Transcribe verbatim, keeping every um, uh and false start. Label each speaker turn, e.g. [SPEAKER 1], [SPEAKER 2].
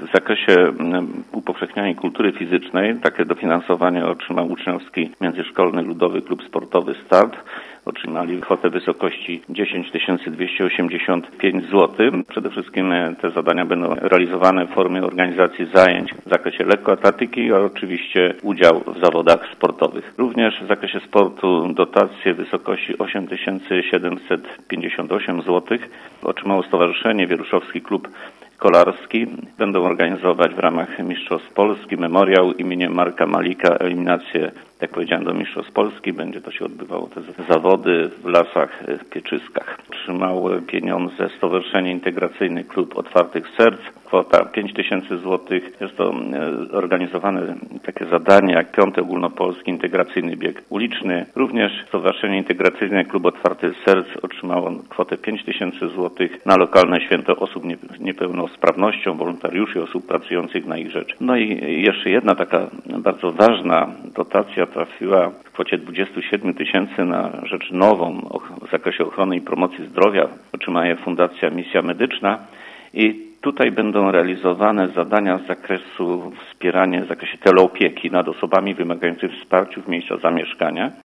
[SPEAKER 1] W zakresie upowszechniania kultury fizycznej takie dofinansowanie otrzymał Uczniowski Międzyszkolny Ludowy Klub Sportowy Start. Otrzymali kwotę w wysokości dziesięć tysięcy dwieście osiemdziesiąt pięć złotych. Przede wszystkim te zadania będą realizowane w formie organizacji zajęć w zakresie lekkoatletyki, a oczywiście udział w zawodach sportowych. Również w zakresie sportu dotacje w wysokości osiem tysięcy siedemset pięćdziesiąt osiem złotych otrzymało Stowarzyszenie Wieruszowski Klub Kolarski. Będą organizować w ramach Mistrzostw Polski memoriał imieniem Marka Malika, eliminację, jak powiedziałem, do Mistrzostw Polski. Będzie to się odbywało te zawody w Lasach Pieczyskach. Otrzymał pieniądze Stowarzyszenie Integracyjny Klub Otwartych Serc. Kwota pięć tysięcy złotych. Jest to organizowane takie zadanie jak piąty ogólnopolski integracyjny bieg uliczny. Również Stowarzyszenie Integracyjne Klub Otwartych Serc otrzymało kwotę pięć tysięcy złotych na lokalne święto osób niepełnosprawnością, wolontariuszy, osób pracujących na ich rzecz. No i jeszcze jedna taka bardzo ważna dotacja trafiła w kwocie dwadzieścia siedem tysięcy na rzecz nową w zakresie ochrony i promocji zdrowia. Otrzyma je Fundacja Misja Medyczna i tutaj będą realizowane zadania z zakresu wspierania w zakresie teleopieki nad osobami wymagającymi wsparcia w miejscu zamieszkania.